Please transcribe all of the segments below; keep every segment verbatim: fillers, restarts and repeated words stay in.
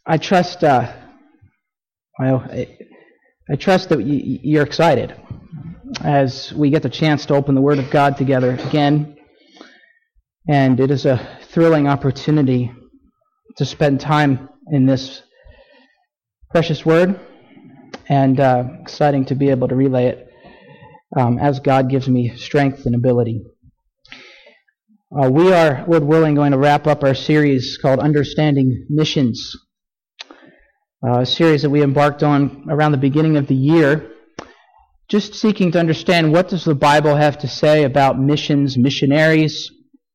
I trust, uh, well, I, I trust that y- you're excited as we get the chance to open the Word of God together again. And it is a thrilling opportunity to spend time in this precious Word, and uh, exciting to be able to relay it um, as God gives me strength and ability. Uh, we are, Lord willing, going to wrap up our series called Understanding Missions, uh, a series that we embarked on around the beginning of the year, just seeking to understand what does the Bible have to say about missions, missionaries,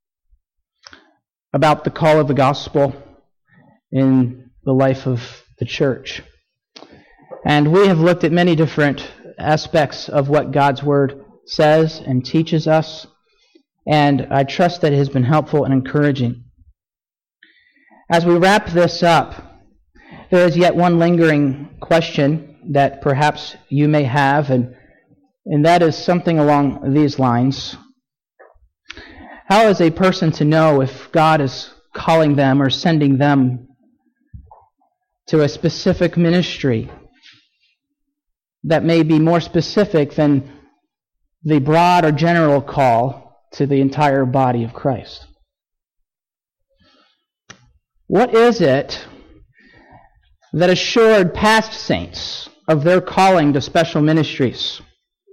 about the call of the gospel in the life of the church. And we have looked at many different aspects of what God's Word says and teaches us, and I trust that it has been helpful and encouraging. As we wrap this up, there is yet one lingering question that perhaps you may have, and, and that is something along these lines. How is a person to know if God is calling them or sending them to a specific ministry that may be more specific than the broad or general call to the entire body of Christ? What is it that assured past saints of their calling to special ministries?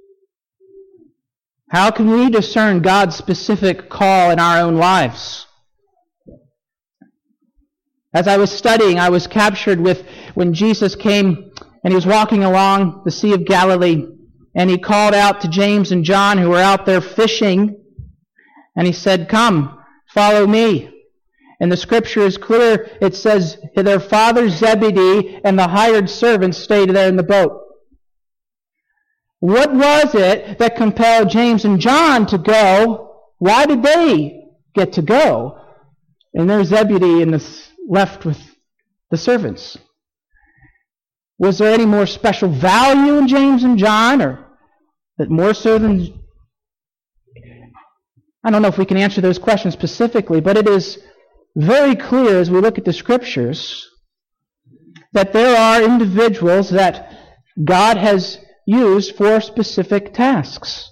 How can we discern God's specific call in our own lives? As I was studying, I was captured with when Jesus came and he was walking along the Sea of Galilee, and he called out to James and John, who were out there fishing, and he said, "Come, follow me." And the scripture is clear. It says their father Zebedee and the hired servants stayed there in the boat. What was it that compelled James and John to go? Why did they get to go? And there's Zebedee and the, left with the servants. Was there any more special value in James and John, or that more so than... I don't know if we can answer those questions specifically, but it is very clear as we look at the scriptures that there are individuals that God has used for specific tasks.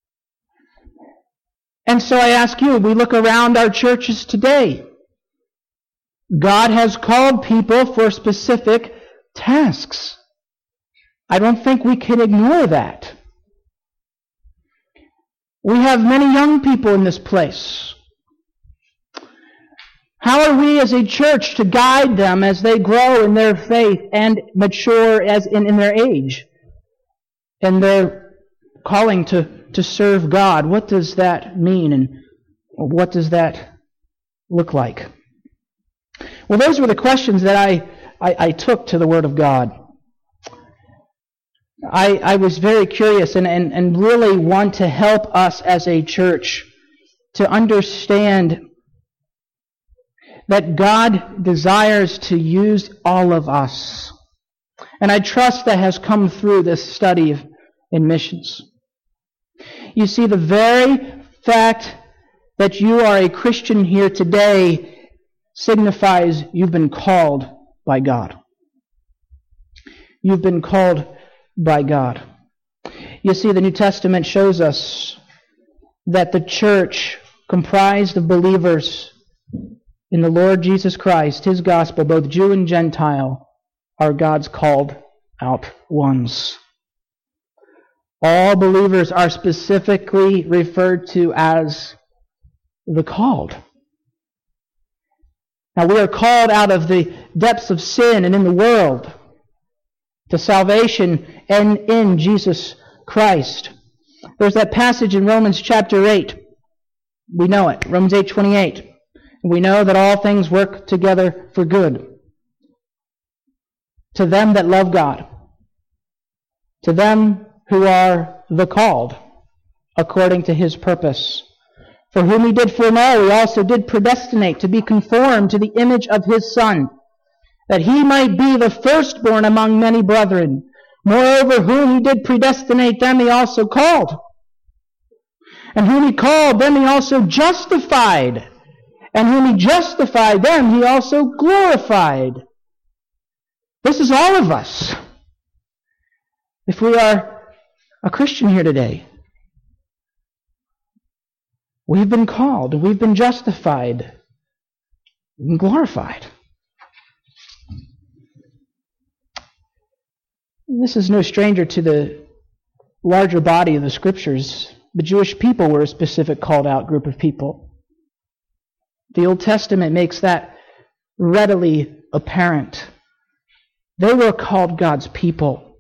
And so I ask you, we look around our churches today. God has called people for specific tasks. I don't think we can ignore that. We have many young people in this place. How are we as a church to guide them as they grow in their faith and mature as in, in their age and their calling to, to serve God? What does that mean, and what does that look like? Well, those were the questions that I, I, I took to the Word of God. I, I was very curious and, and, and really want to help us as a church to understand that God desires to use all of us. And I trust that has come through this study of, in missions. You see, the very fact that you are a Christian here today signifies you've been called by God. You've been called by God. You see, the New Testament shows us that the church, comprised of believers in the Lord Jesus Christ, His gospel, both Jew and Gentile, are God's called out ones. All believers are specifically referred to as the called. Now, we are called out of the depths of sin and in the world to salvation and in Jesus Christ. There's that passage in Romans chapter eight. We know it, Romans eight twenty-eight. We know that all things work together for good to them that love God, to them who are the called, according to His purpose. For whom He did foreknow, He also did predestinate to be conformed to the image of His Son, that He might be the firstborn among many brethren. Moreover, whom He did predestinate, them He also called. And whom He called, them He also justified. And whom He justified, them He also glorified. This is all of us. If we are a Christian here today, we've been called, we've been justified, we've been glorified. This is no stranger to the larger body of the Scriptures. The Jewish people were a specific called out group of people. The Old Testament makes that readily apparent. They were called God's people.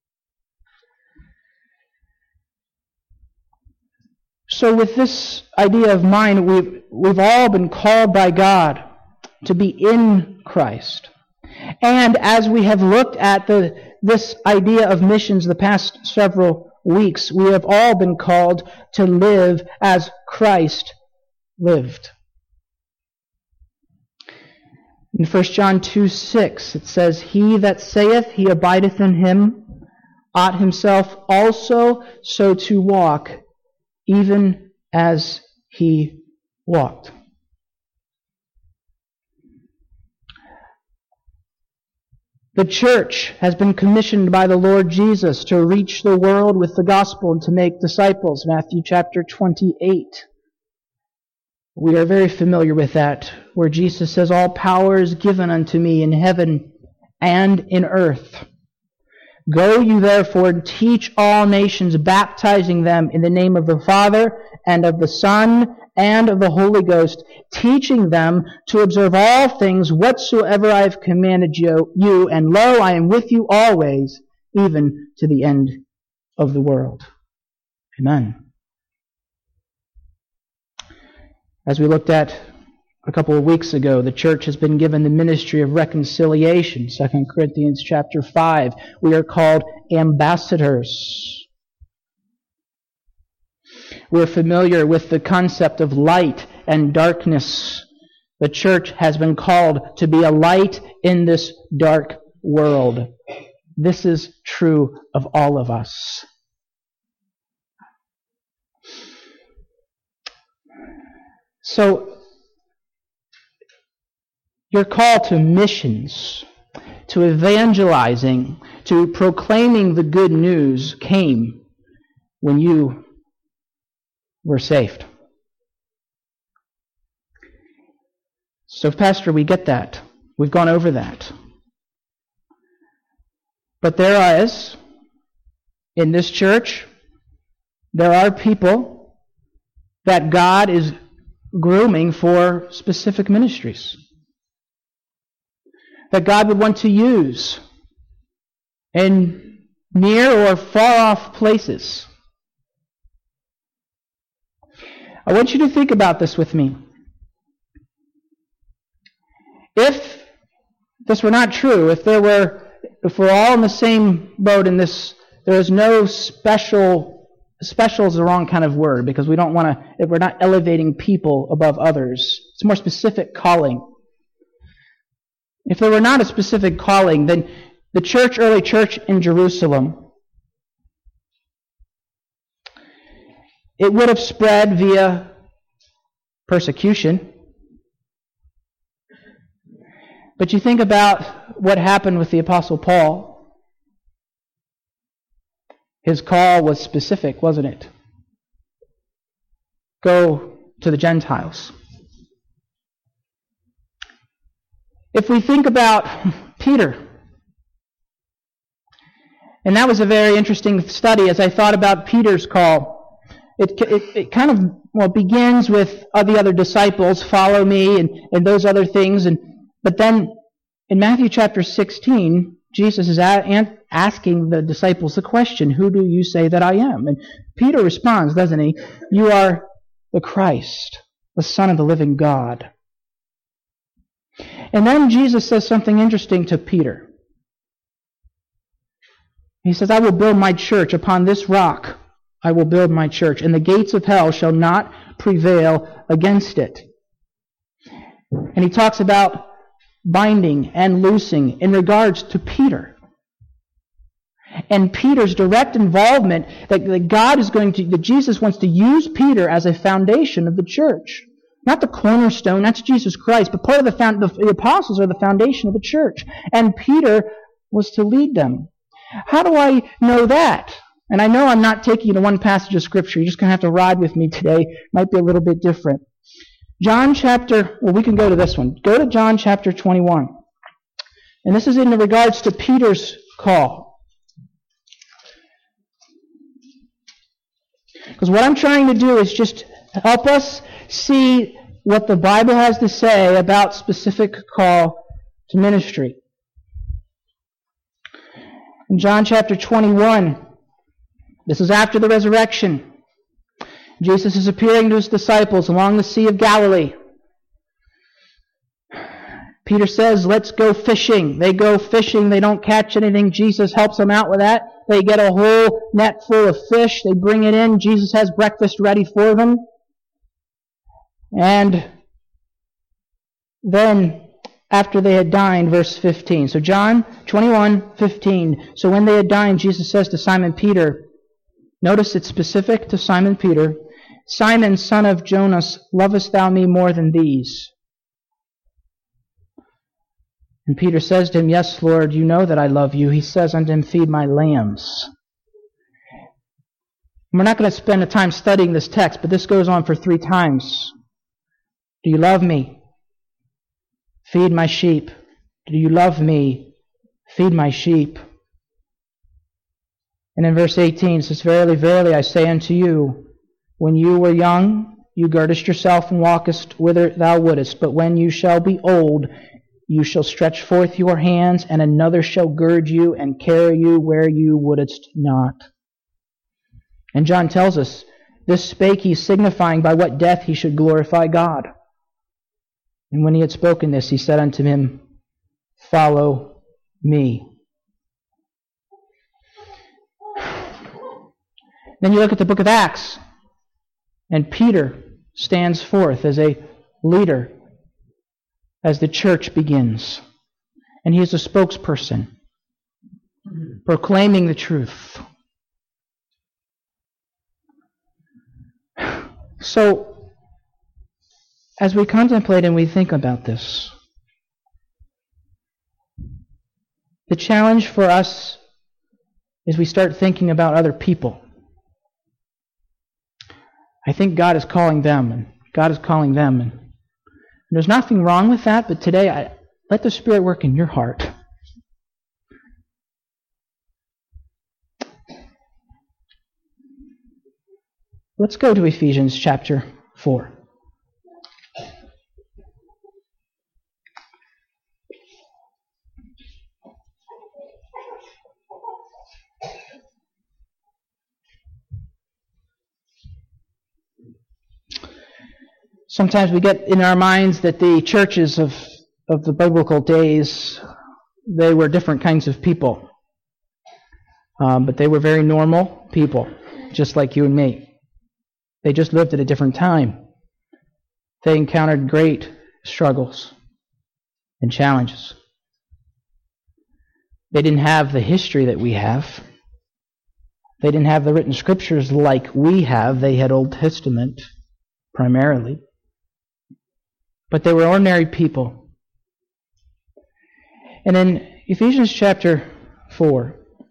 So with this idea of mind, we've, we've all been called by God to be in Christ. And as we have looked at the, this idea of missions the past several weeks, we have all been called to live as Christ lived. In First John two six, it says, He that saith he abideth in him ought himself also so to walk, even as he walked. The church has been commissioned by the Lord Jesus to reach the world with the gospel and to make disciples, Matthew chapter twenty-eight. We are very familiar with that, where Jesus says, All power is given unto me in heaven and in earth. Go you therefore and teach all nations, baptizing them in the name of the Father and of the Son and of the Holy Ghost, teaching them to observe all things whatsoever I have commanded you, you, and lo, I am with you always, even to the end of the world. Amen. As we looked at a couple of weeks ago, the church has been given the ministry of reconciliation. Second Corinthians chapter five. We are called ambassadors. We're familiar with the concept of light and darkness. The church has been called to be a light in this dark world. This is true of all of us. So, your call to missions, to evangelizing, to proclaiming the good news came when you were saved. So, Pastor, we get that. We've gone over that. But there is, in this church, there are people that God is grooming for specific ministries that God would want to use in near or far off places. I want you to think about this with me. If this were not true, if there were, if we're all in the same boat in this, there is no special. Special is the wrong kind of word because we don't want to, if we're not elevating people above others. It's a more specific calling. If there were not a specific calling, then the church, early church in Jerusalem, it would have spread via persecution. But you think about what happened with the Apostle Paul. His call was specific, wasn't it? Go to the Gentiles. If we think about Peter, and that was a very interesting study as I thought about Peter's call. It, it, it kind of well begins with uh, the other disciples, follow me, and, and those other things. And but then in Matthew chapter sixteen, Jesus is a- asking the disciples the question, who do you say that I am? And Peter responds, doesn't he? You are the Christ, the Son of the living God. And then Jesus says something interesting to Peter. He says, I will build my church upon this rock. I will build my church, and the gates of hell shall not prevail against it. And he talks about binding and loosing in regards to Peter. And Peter's direct involvement, that, that God is going to, that Jesus wants to use Peter as a foundation of the church. Not the cornerstone, that's Jesus Christ, but part of the, found, the, the apostles are the foundation of the church. And Peter was to lead them. How do I know that? And I know I'm not taking you to one passage of Scripture. You're just going to have to ride with me today. It might be a little bit different. John chapter, well, we can go to this one. Go to John chapter twenty-one. And this is in regards to Peter's call. Because what I'm trying to do is just help us see what the Bible has to say about specific call to ministry. In John chapter twenty-one, this is after the resurrection. Jesus is appearing to his disciples along the Sea of Galilee. Peter says, let's go fishing. They go fishing. They don't catch anything. Jesus helps them out with that. They get a whole net full of fish. They bring it in. Jesus has breakfast ready for them. And then, after they had dined, verse fifteen. So John twenty-one fifteen. So when they had dined, Jesus says to Simon Peter, notice it's specific to Simon Peter, Simon, son of Jonas, lovest thou me more than these? And Peter says to him, yes, Lord, you know that I love you. He says unto him, feed my lambs. We're not going to spend the time studying this text, but this goes on for three times. Do you love me? Feed my sheep. Do you love me? Feed my sheep. And in verse eighteen it says, verily, verily, I say unto you, when you were young, you girdest yourself and walkest whither thou wouldest. But when you shall be old, you shall stretch forth your hands, and another shall gird you and carry you where you wouldest not. And John tells us, this spake he, signifying by what death he should glorify God. And when he had spoken this, he said unto him, follow me. Then you look at the book of Acts, and Peter stands forth as a leader as the church begins. And he is a spokesperson, proclaiming the truth. So, as we contemplate and we think about this, the challenge for us is we start thinking about other people. I think God is calling them, and God is calling them. And there's nothing wrong with that, but today, I, let the Spirit work in your heart. Let's go to Ephesians chapter four. Sometimes we get in our minds that the churches of, of the biblical days, they were different kinds of people. Um, but they were very normal people, just like you and me. They just lived at a different time. They encountered great struggles and challenges. They didn't have the history that we have. They didn't have the written scriptures like we have. They had Old Testament primarily. But they were ordinary people. And in Ephesians chapter four,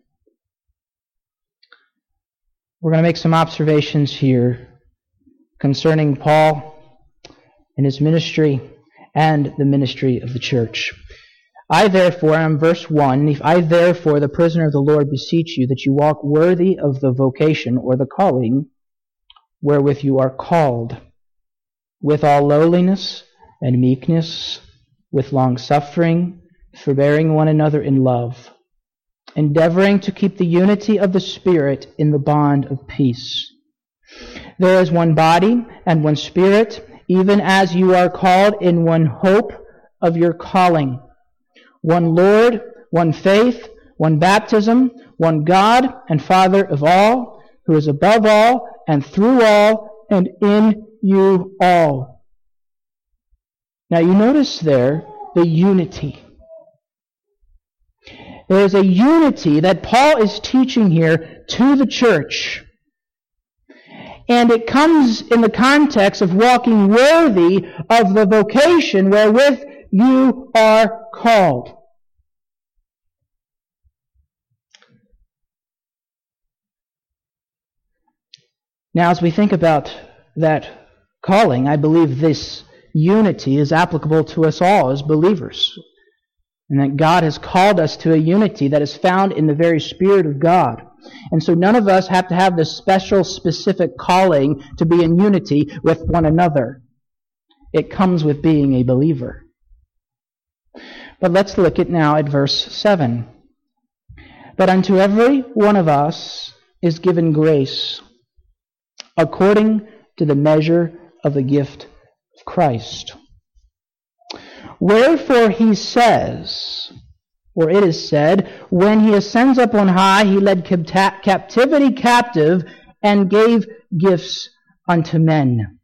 we're going to make some observations here concerning Paul and his ministry and the ministry of the church. I therefore, in verse one, if I therefore, the prisoner of the Lord, beseech you that you walk worthy of the vocation or the calling wherewith you are called, with all lowliness and meekness, with long-suffering, forbearing one another in love, endeavoring to keep the unity of the Spirit in the bond of peace. There is one body and one Spirit, even as you are called in one hope of your calling. One Lord, one faith, one baptism, one God and Father of all, who is above all and through all and in you all. Now you notice there the unity. There is a unity that Paul is teaching here to the church. And it comes in the context of walking worthy of the vocation wherewith you are called. Now, as we think about that calling, I believe this unity is applicable to us all as believers, and that God has called us to a unity that is found in the very Spirit of God. And so none of us have to have this special, specific calling to be in unity with one another. It comes with being a believer. But let's look at now at verse seven. But unto every one of us is given grace, according to the measure of the gift of Christ. Wherefore he says, or it is said, when he ascends up on high, he led capta- captivity captive and gave gifts unto men.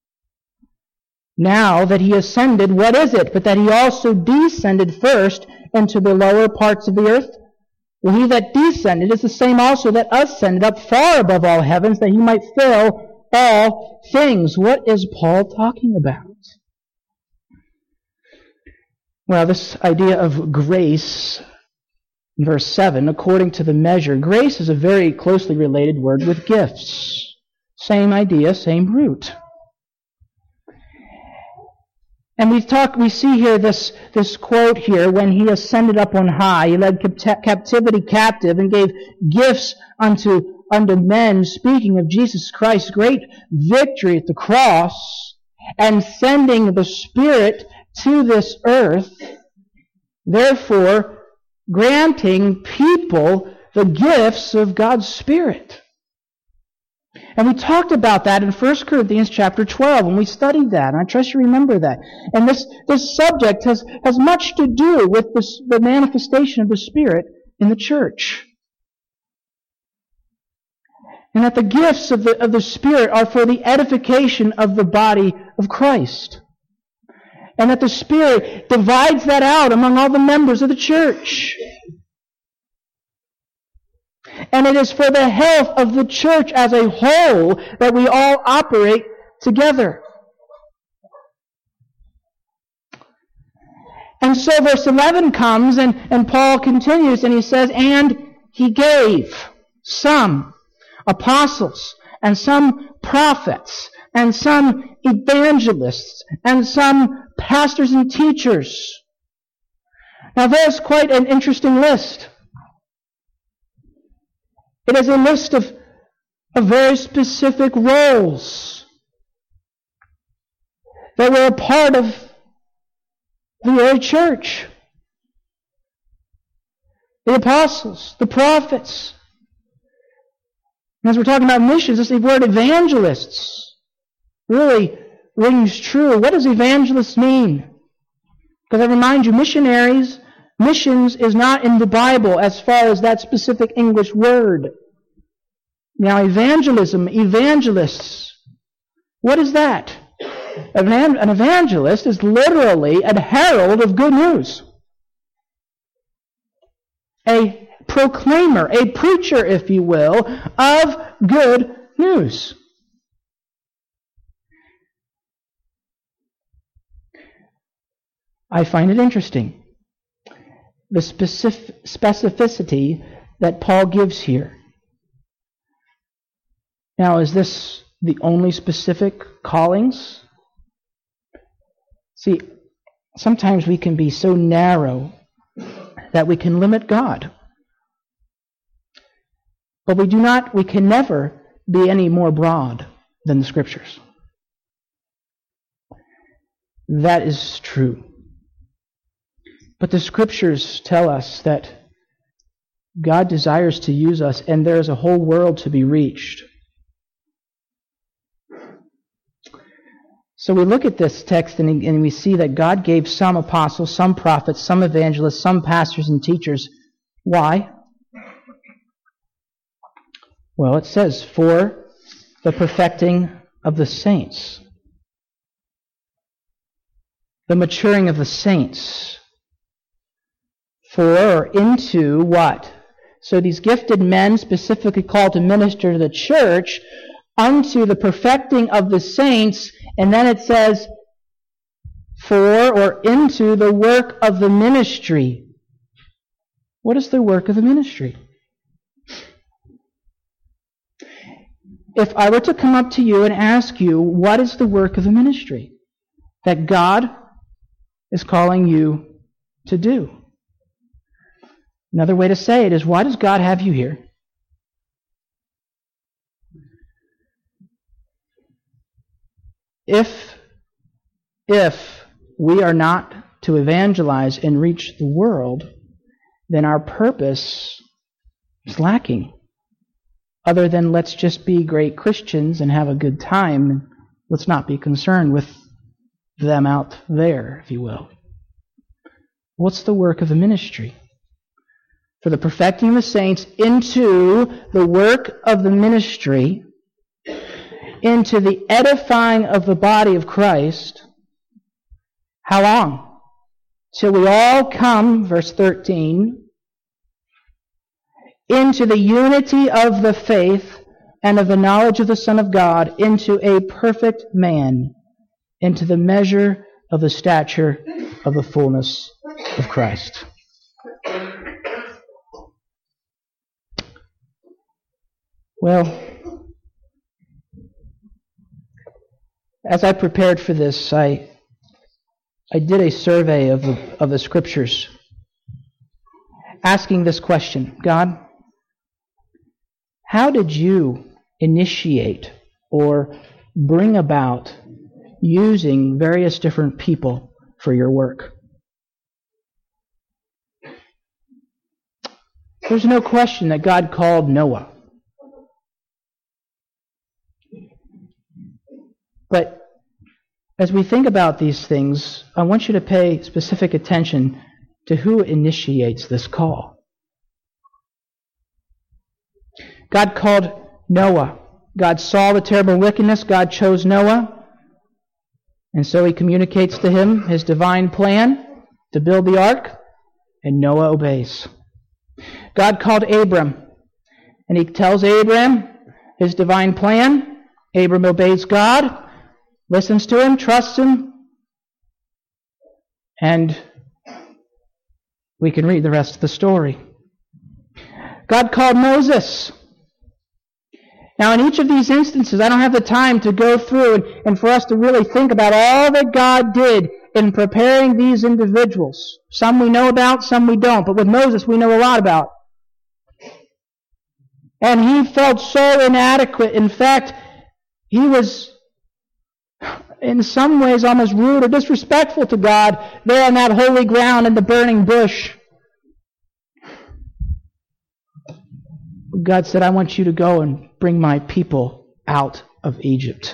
Now that he ascended, what is it? But that he also descended first into the lower parts of the earth? Well, he that descended is the same also that ascended up far above all heavens, that he might fill all things. What is Paul talking about? Well, this idea of grace, in verse seven, according to the measure. Grace is a very closely related word with gifts. Same idea, same root. And we talk, we see here this, this quote here, when he ascended up on high, he led capt- captivity captive and gave gifts unto, unto men, speaking of Jesus Christ's great victory at the cross, and sending the Spirit to this earth, therefore granting people the gifts of God's Spirit. And we talked about that in First Corinthians chapter twelve, and we studied that, and I trust you remember that. And this, this subject has, has much to do with this, the manifestation of the Spirit in the church. And that the gifts of the, of the Spirit are for the edification of the body of Christ. And that the Spirit divides that out among all the members of the church. And it is for the health of the church as a whole that we all operate together. And so verse eleven comes, and, and Paul continues, and he says, and he gave some apostles, and some prophets, and some evangelists, and some pastors and teachers. Now there's quite an interesting list. It is a list of, of very specific roles that were a part of the early church. The apostles, the prophets. And as we're talking about missions, this word evangelists really rings true. What does evangelists mean? Because I remind you, missionaries, missions is not in the Bible as far as that specific English word. Now, evangelism, evangelists, what is that? An evangelist is literally a herald of good news. A proclaimer, a preacher, if you will, of good news. I find it interesting, the specific specificity that Paul gives here. Now, is this the only specific callings? See, sometimes we can be so narrow that we can limit God. But we do not, we can never be any more broad than the Scriptures. That is true. But the Scriptures tell us that God desires to use us, and there is a whole world to be reached. So we look at this text and, and we see that God gave some apostles, some prophets, some evangelists, some pastors and teachers. Why? Well, it says, for the perfecting of the saints. The maturing of the saints. For or into what? So these gifted men specifically called to minister to the church, unto the perfecting of the saints, and then it says, for or into the work of the ministry. What is the work of the ministry? if I were to come up to you and ask you, what is the work of the ministry that God is calling you to do? Another way to say it is, why does God have you here? If, if we are not to evangelize and reach the world, then our purpose is lacking. Other than let's just be great Christians and have a good time, let's not be concerned with them out there, if you will. What's the work of the ministry? For the perfecting of the saints into the work of the ministry, into the edifying of the body of Christ. How long? Till we all come, verse thirteen, into the unity of the faith and of the knowledge of the Son of God, into a perfect man, into the measure of the stature of the fullness of Christ. Well, as I prepared for this, I I did a survey of the, of the Scriptures, asking this question: God, how did you initiate or bring about using various different people for your work? There's no question that God called Noah. But as we think about these things, I want you to pay specific attention to who initiates this call. God called Noah. God saw the terrible wickedness. God chose Noah. And so he communicates to him his divine plan to build the ark, and Noah obeys. God called Abram, and he tells Abram his divine plan. Abram obeys God, listens to him, trusts him, and we can read the rest of the story. God called Moses. Now, in each of these instances, I don't have the time to go through and, and for us to really think about all that God did in preparing these individuals. Some we know about, some we don't. But with Moses, we know a lot about. And he felt so inadequate. In fact, he was in some ways almost rude or disrespectful to God there on that holy ground in the burning bush. God said, I want you to go and bring my people out of Egypt.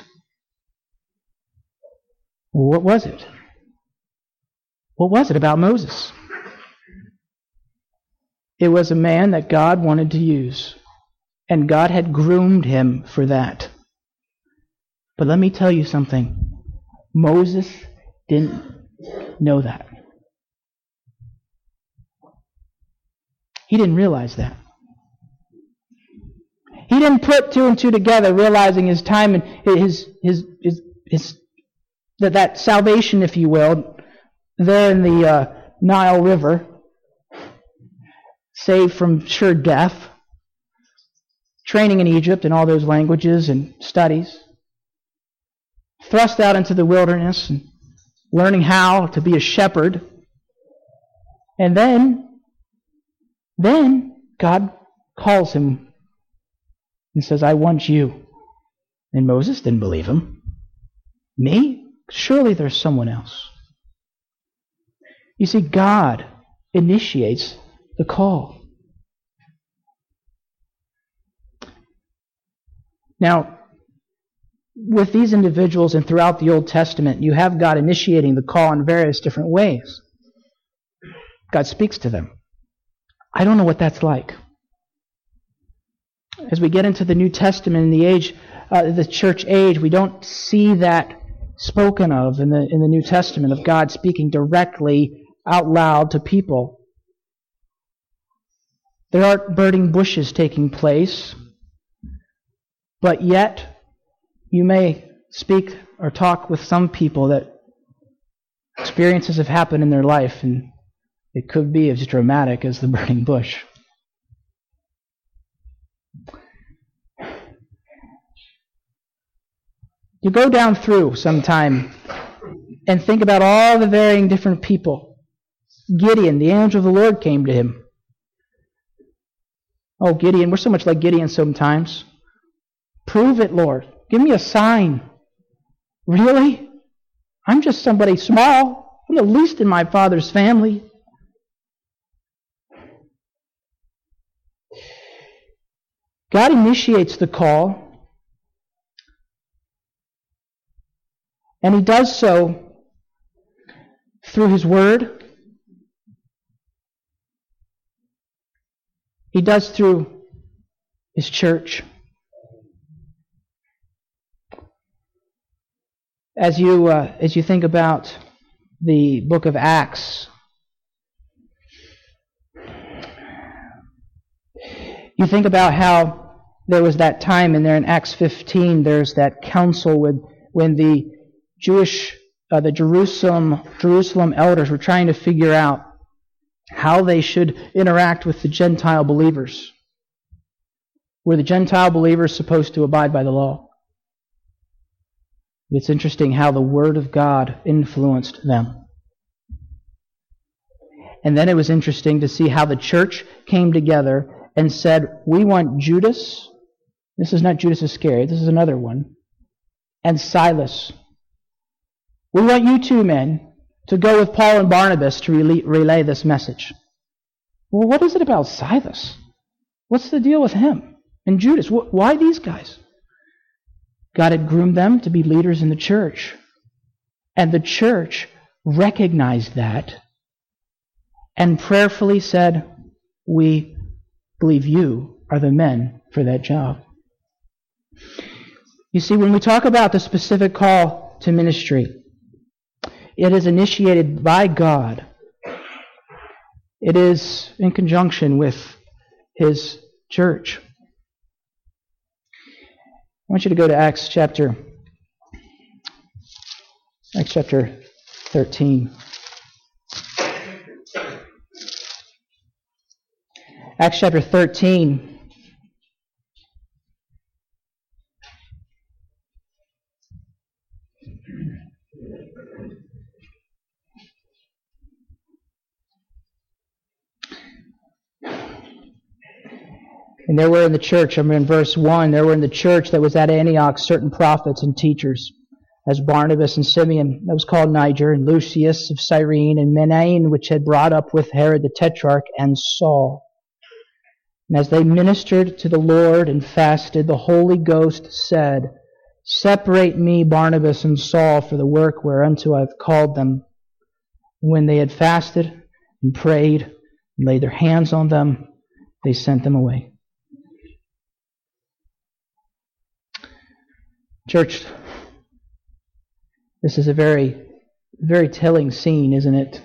What was it? What was it about Moses? It was a man that God wanted to use, and God had groomed him for that. But let me tell you something. Moses didn't know that. He didn't realize that. He didn't put two and two together, realizing his time and his his his, his that that salvation, if you will, there in the uh, Nile River, saved from sure death, training in Egypt and all those languages and studies, thrust out into the wilderness and learning how to be a shepherd. And then, then God calls him and says, I want you. And Moses didn't believe him. Me? Surely there's someone else. You see, God initiates the call. Now, with these individuals and throughout the Old Testament, you have God initiating the call in various different ways. God speaks to them. I don't know what that's like. As we get into the New Testament in the age, uh, the church age, we don't see that spoken of in the in the New Testament of God speaking directly out loud to people. There aren't burning bushes taking place, but yet you may speak or talk with some people that experiences have happened in their life, and it could be as dramatic as the burning bush. You go down through sometime and think about all the varying different people. Gideon, the angel of the Lord came to him. Oh, Gideon, we're so much like Gideon sometimes. Prove it, Lord. Give me a sign. Really? I'm just somebody small. I'm the least in my father's family. God initiates the call, and He does so through His Word. He does through His church. As you uh, as you think about the book of Acts, you think about how there was that time, and there in Acts fifteen, there's that council with when the Jewish, uh, the Jerusalem Jerusalem elders were trying to figure out how they should interact with the Gentile believers. Were the Gentile believers supposed to abide by the law? It's interesting how the Word of God influenced them. And then it was interesting to see how the church came together and said, we want Judas, this is not Judas Iscariot, this is another one, and Silas. We want you two men to go with Paul and Barnabas to relay, relay this message. Well, what is it about Silas? What's the deal with him? And Judas, wh- why these guys? God had groomed them to be leaders in the church. And the church recognized that and prayerfully said, we believe you are the men for that job. You see, when we talk about the specific call to ministry, it is initiated by God. It is in conjunction with His church. I want you to go to Acts chapter, Acts chapter thirteen. Acts chapter thirteen. And there were in the church, I'm in verse one, there were in the church that was at Antioch certain prophets and teachers, as Barnabas and Simeon, that was called Niger, and Lucius of Cyrene, and Manaen, which had brought up with Herod the Tetrarch, and Saul. And as they ministered to the Lord and fasted, the Holy Ghost said, separate me, Barnabas and Saul, for the work whereunto I have called them. And when they had fasted and prayed and laid their hands on them, they sent them away. Church, this is a very, very telling scene, isn't it?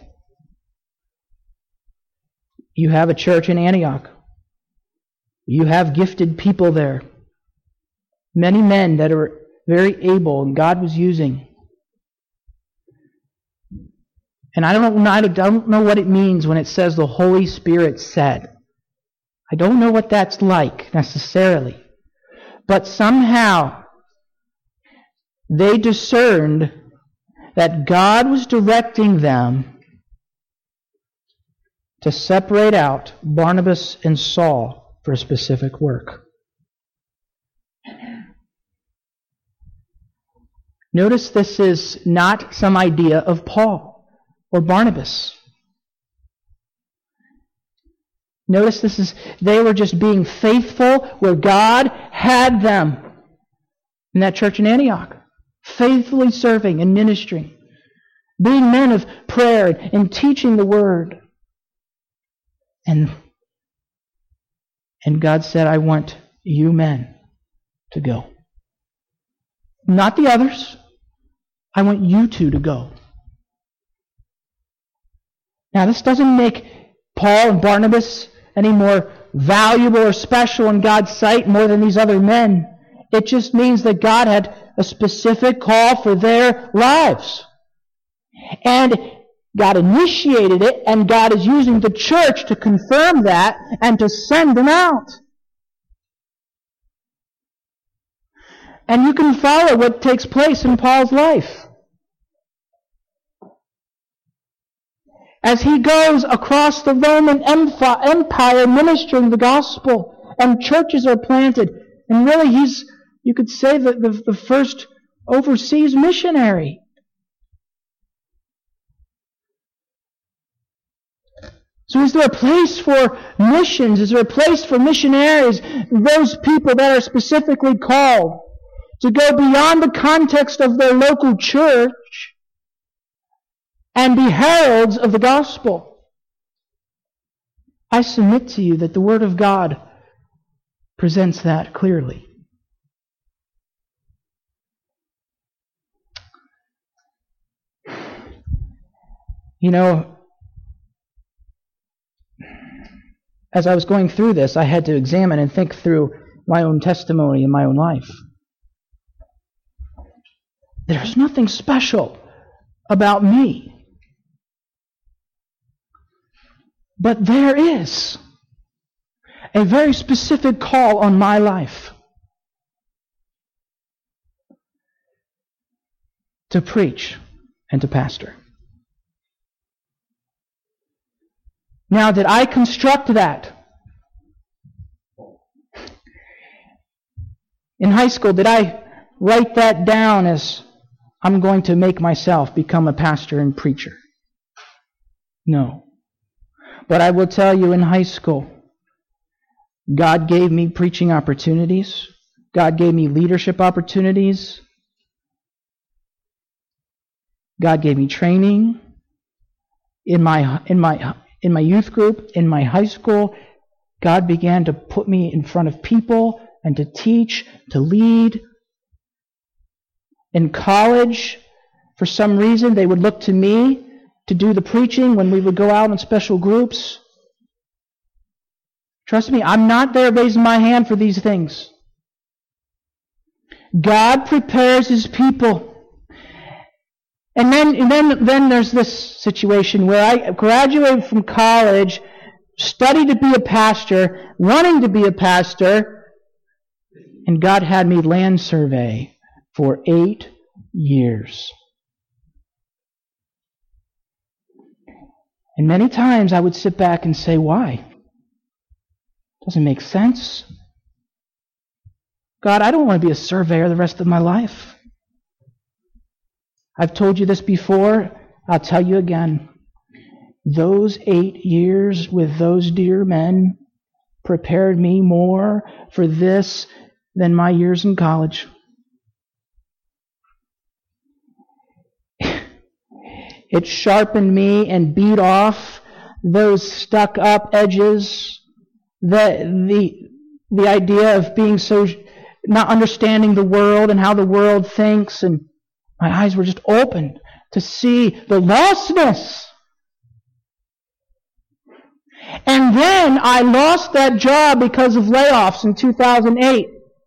You have a church in Antioch. You have gifted people there. Many men that are very able and God was using. And I don't know, I don't know what it means when it says the Holy Spirit said. I don't know what that's like necessarily. But somehow they discerned that God was directing them to separate out Barnabas and Saul for a specific work. Notice this is not some idea of Paul or Barnabas. Notice this is, they were just being faithful where God had them in that church in Antioch. Faithfully serving and ministering. Being men of prayer and teaching the Word. And, and God said, I want you men to go. Not the others. I want you two to go. Now this doesn't make Paul and Barnabas any more valuable or special in God's sight more than these other men. It just means that God had a specific call for their lives. And God initiated it, and God is using the church to confirm that and to send them out. And you can follow what takes place in Paul's life. As he goes across the Roman Empire ministering the gospel, and churches are planted, and really he's, you could say, the, the, the first overseas missionary. So is there a place for missions? Is there a place for missionaries, those people that are specifically called to go beyond the context of their local church and be heralds of the gospel? I submit to you that the Word of God presents that clearly. You know, as I was going through this, I had to examine and think through my own testimony in my own life. There's nothing special about me. But there is a very specific call on my life to preach and to pastor. Now, did I construct that? In high school, did I write that down as I'm going to make myself become a pastor and preacher? No. But I will tell you, in high school, God gave me preaching opportunities. God gave me leadership opportunities. God gave me training in my in my in my youth group, in my high school. God began to put me in front of people and to teach, to lead. In college, for some reason, they would look to me to do the preaching when we would go out in special groups. Trust me, I'm not there raising my hand for these things. God prepares His people. And then, and then, then there's this situation where I graduated from college, studied to be a pastor, wanting to be a pastor, and God had me land survey for eight years. And many times I would sit back and say, why? Doesn't make sense. God, I don't want to be a surveyor the rest of my life. I've told you this before. I'll tell you again. Those eight years with those dear men prepared me more for this than my years in college. It sharpened me and beat off those stuck-up edges, the the the idea of being so not understanding the world and how the world thinks, and my eyes were just opened to see the lostness. And then I lost that job because of layoffs in two thousand eight.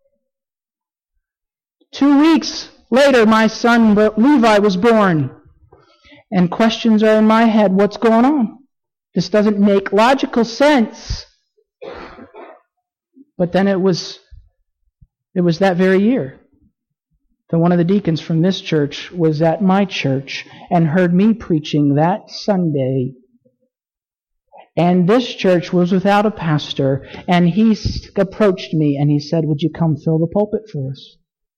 Two weeks later, my son Levi was born. And questions are in my head, what's going on? This doesn't make logical sense. But then it was, it was that very year that one of the deacons from this church was at my church and heard me preaching that Sunday. And this church was without a pastor, and he approached me and he said, would you come fill the pulpit for us?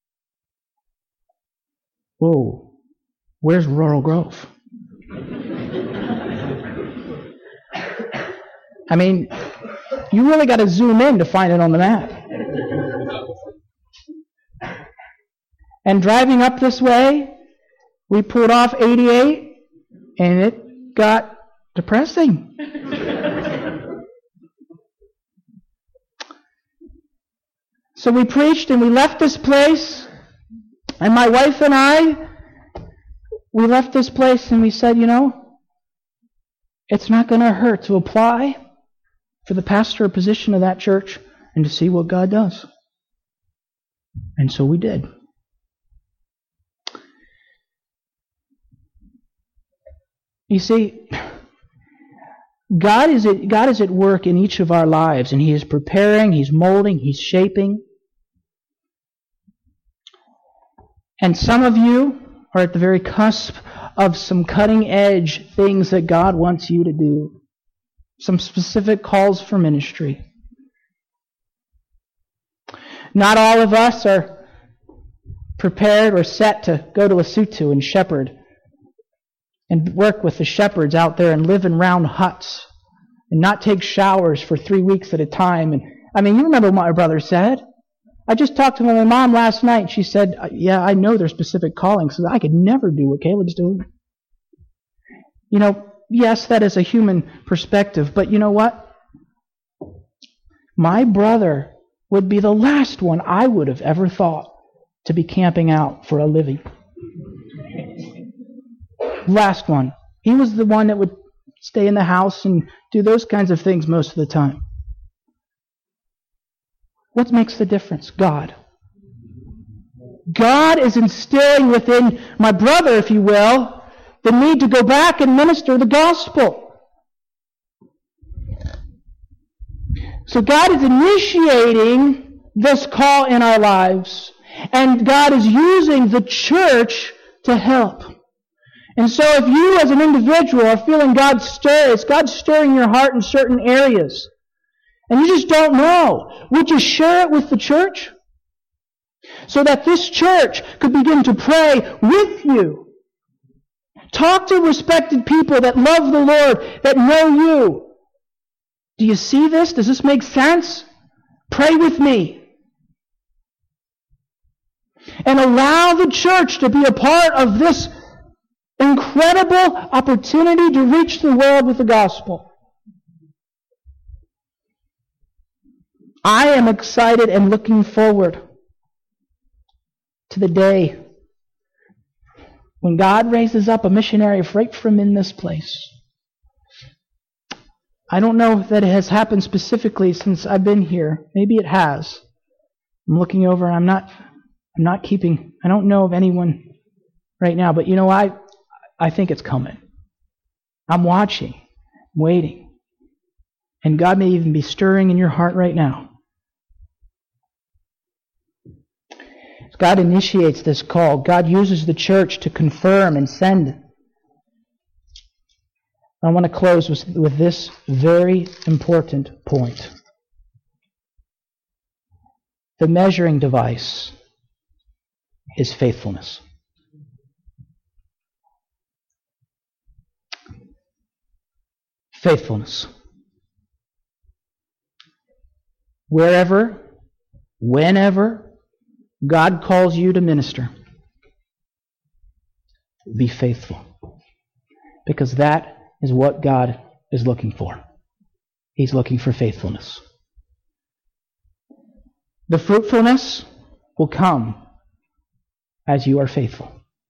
Whoa, where's Rural Grove? I mean, you really got to zoom in to find it on the map. And driving up this way, we pulled off eighty-eight, and it got depressing. So we preached and we left this place, and my wife and I, we left this place and we said, you know, it's not going to hurt to apply for the pastor position of that church and to see what God does. And so we did. You see, God is at, God is at work in each of our lives, and He is preparing, He's molding, He's shaping. And some of you are at the very cusp of some cutting-edge things that God wants you to do. Some specific calls for ministry. Not all of us are prepared or set to go to Lesotho and shepherd and work with the shepherds out there and live in round huts and not take showers for three weeks at a time. And I mean, you remember what my brother said. I just talked to my mom last night. She said, yeah, I know there's specific callings. So I could never do what Caleb's doing. You know, yes, that is a human perspective. But you know what? My brother would be the last one I would have ever thought to be camping out for a living. Last one. He was the one that would stay in the house and do those kinds of things most of the time. What makes the difference? God. God is instilling within my brother, if you will, the need to go back and minister the gospel. So God is initiating this call in our lives, and God is using the church to help. And so if you as an individual are feeling God stir, it's God stirring your heart in certain areas, and you just don't know, would you share it with the church? So that this church could begin to pray with you. Talk to respected people that love the Lord, that know you. Do you see this? Does this make sense? Pray with me. And allow the church to be a part of this incredible opportunity to reach the world with the gospel. I am excited and looking forward to the day when God raises up a missionary right from in this place. I don't know that it has happened specifically since I've been here. Maybe it has. I'm looking over and I'm not I'm not keeping I don't know of anyone right now, but you know, I I think it's coming. I'm watching, waiting. And God may even be stirring in your heart right now. God initiates this call. God uses the church to confirm and send. I want to close with, with this very important point. The measuring device is faithfulness. Faithfulness. Wherever, whenever God calls you to minister, be faithful. Because that is what God is looking for. He's looking for faithfulness. The fruitfulness will come as you are faithful.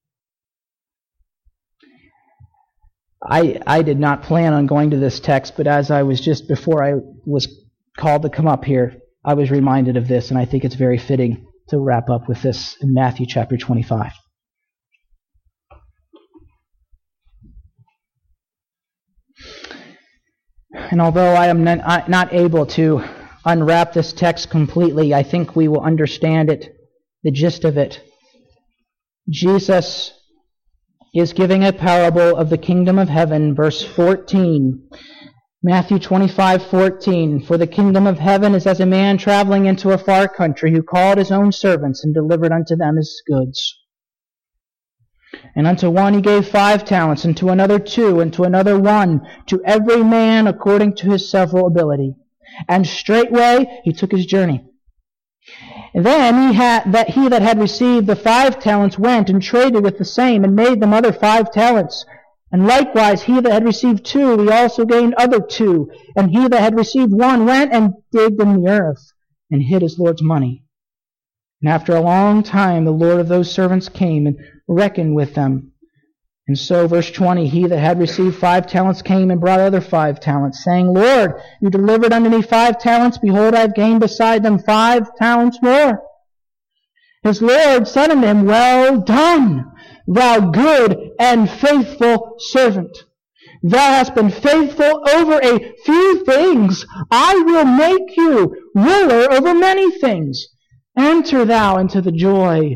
I I did not plan on going to this text, but as I was just before I was called to come up here, I was reminded of this, and I think it's very fitting to wrap up with this in Matthew chapter twenty-five. And although I am not, not able to unwrap this text completely, I think we will understand it, the gist of it. Jesus is giving a parable of the kingdom of heaven, verse fourteen. Matthew twenty-five fourteen. For the kingdom of heaven is as a man traveling into a far country, who called his own servants and delivered unto them his goods. And unto one he gave five talents, and to another two, and to another one, to every man according to his several ability. And straightway he took his journey. And then he had that he that had received the five talents went and traded with the same, and made them other five talents. And likewise, he that had received two, he also gained other two. And he that had received one went and digged in the earth, and hid his Lord's money. And after a long time, the Lord of those servants came and reckoned with them. And so, verse twenty, he that had received five talents came and brought other five talents, saying, Lord, you delivered unto me five talents. Behold, I have gained beside them five talents more. His Lord said unto him, Well done, thou good and faithful servant. Thou hast been faithful over a few things. I will make you ruler over many things. Enter thou into the joy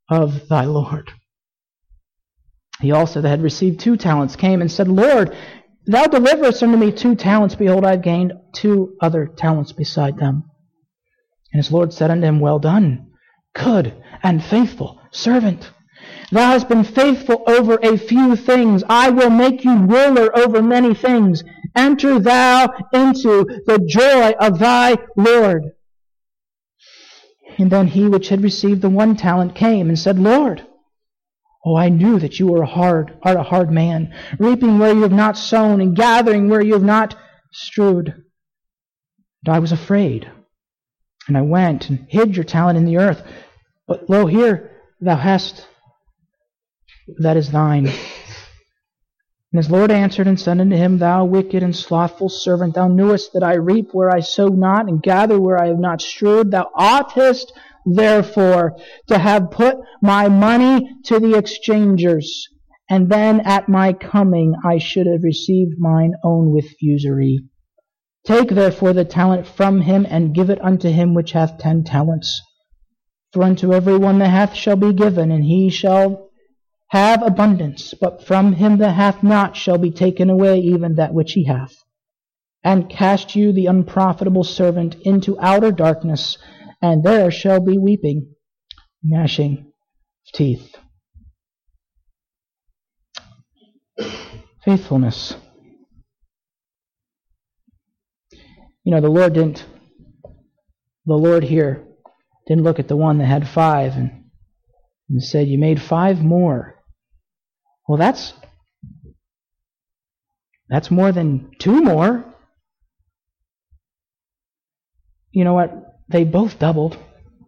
of thy Lord. He also that had received two talents came and said, Lord, thou deliverest unto me two talents. Behold, I have gained two other talents beside them. And his Lord said unto him, Well done, good and faithful servant. Thou hast been faithful over a few things. I will make you ruler over many things. Enter thou into the joy of thy Lord. And then he which had received the one talent came and said, Lord, oh, I knew that you were a hard, art a hard man, reaping where you have not sown and gathering where you have not strewed. And I was afraid, and I went and hid your talent in the earth. But lo, here thou hast that is thine. And his Lord answered and said unto him, Thou wicked and slothful servant, thou knewest that I reap where I sow not, and gather where I have not strewed. Thou oughtest therefore to have put my money to the exchangers, and then at my coming I should have received mine own with usury. Take therefore the talent from him, and give it unto him which hath ten talents. For unto every one that hath shall be given, and he shall have abundance, but from him that hath not shall be taken away even that which he hath. And cast you the unprofitable servant into outer darkness, and there shall be weeping, gnashing of teeth. Faithfulness. You know, the Lord didn't, the Lord here didn't look at the one that had five and, and said, you made five more. Well, that's that's more than two more. You know what? They both doubled.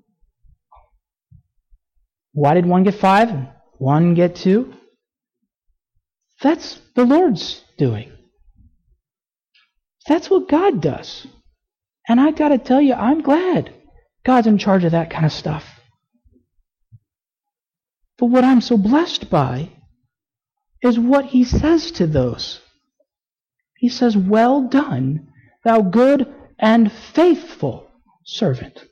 Why did one get five and one get two? That's the Lord's doing. That's what God does. And I got to tell you, I'm glad God's in charge of that kind of stuff. But what I'm so blessed by is what he says to those. He says, Well done, thou good and faithful servant.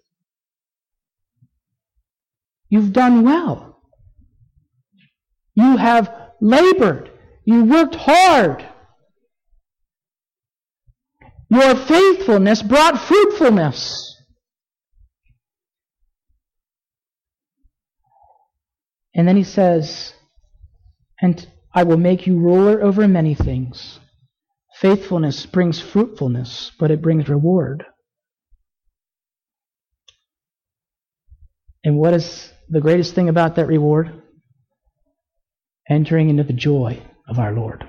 You've done well. You have labored. You worked hard. Your faithfulness brought fruitfulness. And then he says, and I will make you ruler over many things. Faithfulness brings fruitfulness, but it brings reward. And what is the greatest thing about that reward? Entering into the joy of our Lord.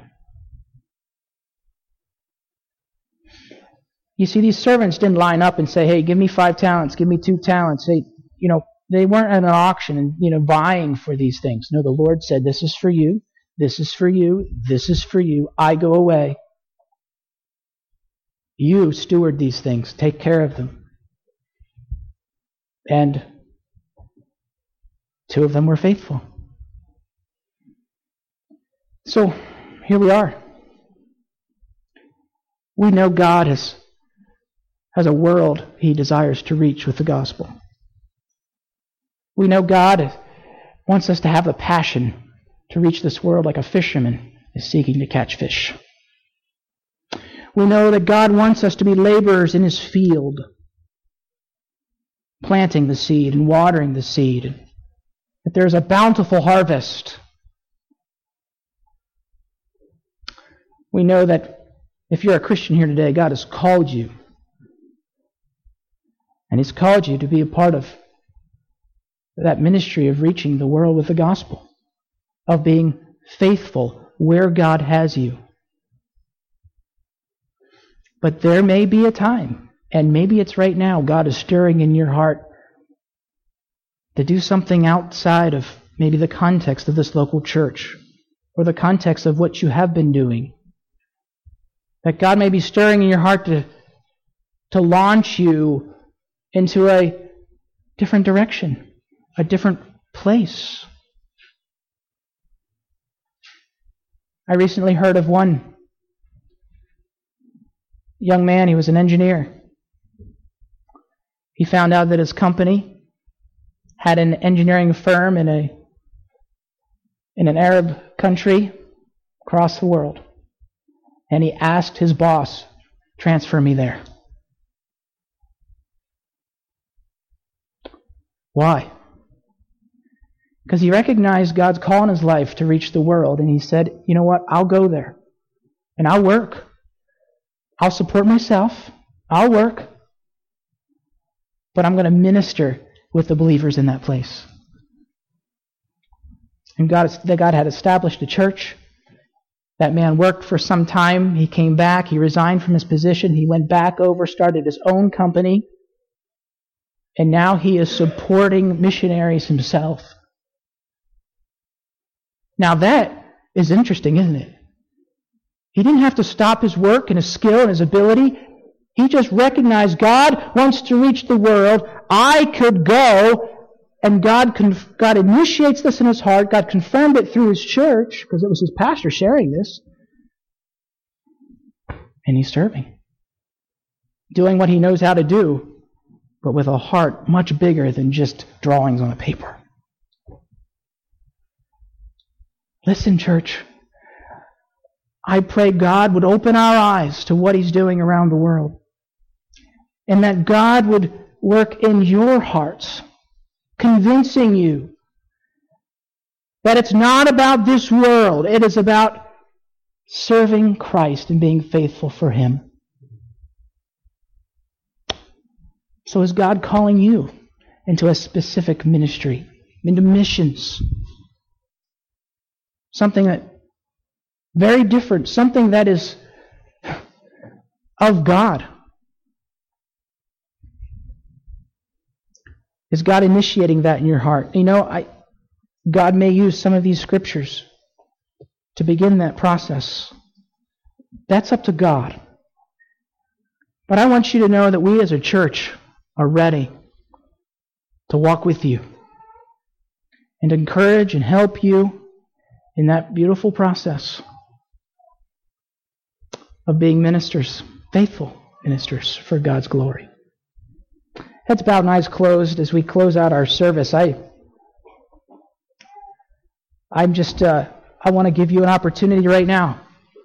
You see, these servants didn't line up and say, hey, give me five talents, give me two talents. Hey, you know, they weren't at an auction and, you know, vying for these things. No, the Lord said, this is for you, this is for you, this is for you. I go away. You steward these things. Take care of them. And two of them were faithful. So, here we are. We know God has, has a world He desires to reach with the gospel. We know God wants us to have a passion to reach this world like a fisherman is seeking to catch fish. We know that God wants us to be laborers in His field, planting the seed and watering the seed, that there's a bountiful harvest. We know that if you're a Christian here today, God has called you. And He's called you to be a part of that ministry of reaching the world with the gospel, of being faithful where God has you. But there may be a time, and maybe it's right now, God is stirring in your heart to do something outside of maybe the context of this local church or the context of what you have been doing. That God may be stirring in your heart to, to launch you into a different direction, a different place. I recently heard of one young man, he was an engineer. He found out that his company had an engineering firm in a in an Arab country across the world. And he asked his boss, transfer me there. Why? Because he recognized God's call in his life to reach the world. And he said, you know what, I'll go there. And I'll work. I'll support myself. I'll work. But I'm going to minister with the believers in that place. And God, that God had established a church. That man worked for some time. He came back. He resigned from his position. He went back over, started his own company. And now he is supporting missionaries himself. Now that is interesting, isn't it? He didn't have to stop his work and his skill and his ability. He just recognized God wants to reach the world. I could go. And God conf- God initiates this in his heart. God confirmed it through his church, because it was his pastor sharing this. And he's serving. Doing what he knows how to do, but with a heart much bigger than just drawings on a paper. Listen, church. I pray God would open our eyes to what he's doing around the world. And that God would work in your hearts, convincing you that it's not about this world. It is about serving Christ and being faithful for him. So is God calling you into a specific ministry, into missions? Something that very different, something that is of God. Is God initiating that in your heart? You know, I, God may use some of these scriptures to begin that process. That's up to God. But I want you to know that we as a church are ready to walk with you and encourage and help you in that beautiful process of being ministers, faithful ministers for God's glory. Heads bowed and eyes closed as we close out our service. I, I'm just, uh, I want to give you an opportunity right now.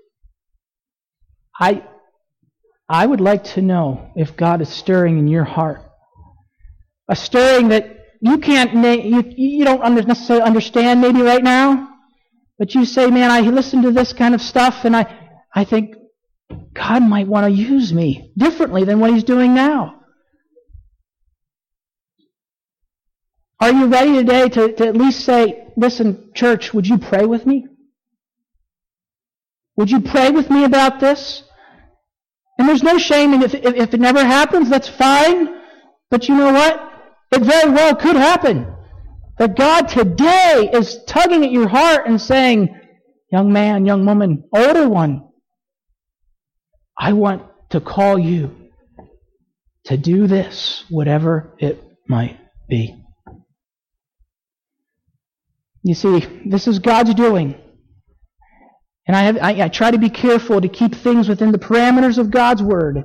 I, I would like to know if God is stirring in your heart, a stirring that you can't, you you don't necessarily understand maybe right now, but you say, man, I listen to this kind of stuff, and I, I think God might want to use me differently than what He's doing now. Are you ready today to, to at least say, listen, church, would you pray with me? Would you pray with me about this? And there's no shame in if, if, if it never happens, that's fine. But you know what? It very well could happen. That God today is tugging at your heart and saying, young man, young woman, older one, I want to call you to do this, whatever it might be. You see, this is God's doing. And I, have, I, I try to be careful to keep things within the parameters of God's Word.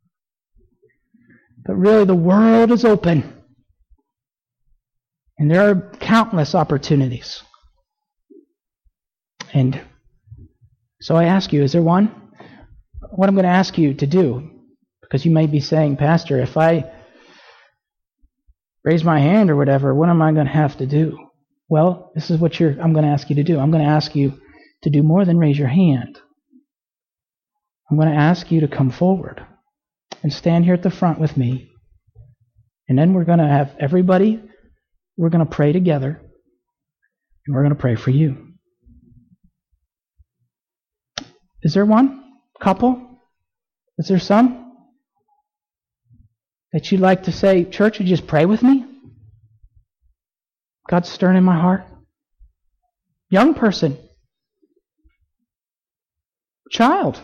But really, the world is open. And there are countless opportunities. And so I ask you, is there one? What I'm going to ask you to do, because you may be saying, Pastor, if I raise my hand or whatever, what am I going to have to do? Well, this is what you're, I'm going to ask you to do. I'm going to ask you to do more than raise your hand. I'm going to ask you to come forward and stand here at the front with me. And then we're going to have everybody, we're going to pray together. And we're going to pray for you. Is there one? Couple? Is there some? That you'd like to say, church, would you just pray with me? God's stirring in my heart. Young person. Child.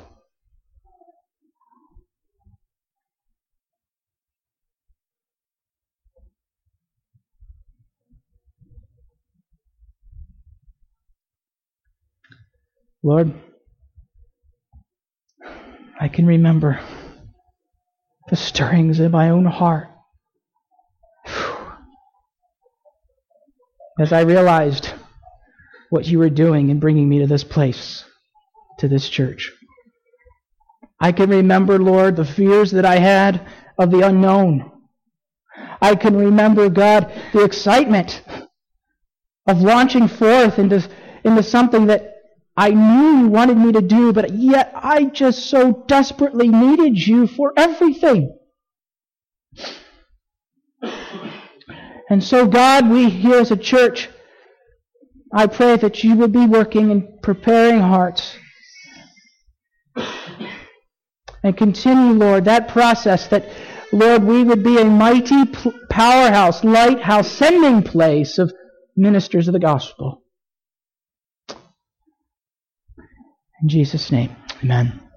Lord, I can remember the stirrings in my own heart. as I realized what you were doing in bringing me to this place, to this church. I can remember, Lord, the fears that I had of the unknown. I can remember, God, the excitement of launching forth into, into something that I knew you wanted me to do, but yet I just so desperately needed you for everything. And so, God, we here as a church, I pray that you would be working and preparing hearts. And continue, Lord, that process that, Lord, we would be a mighty powerhouse, lighthouse, sending place of ministers of the gospel. In Jesus' name, amen.